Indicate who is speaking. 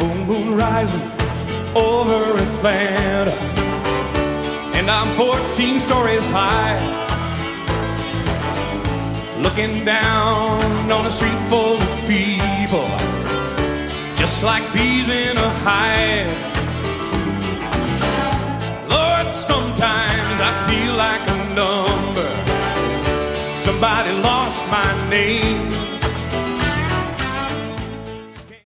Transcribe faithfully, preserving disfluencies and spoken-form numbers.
Speaker 1: full moon rising over Atlanta, and I'm fourteen stories high, looking down on a street full of people, just like bees in a hive. Lord, sometimes I feel like a number. Somebody lost my name.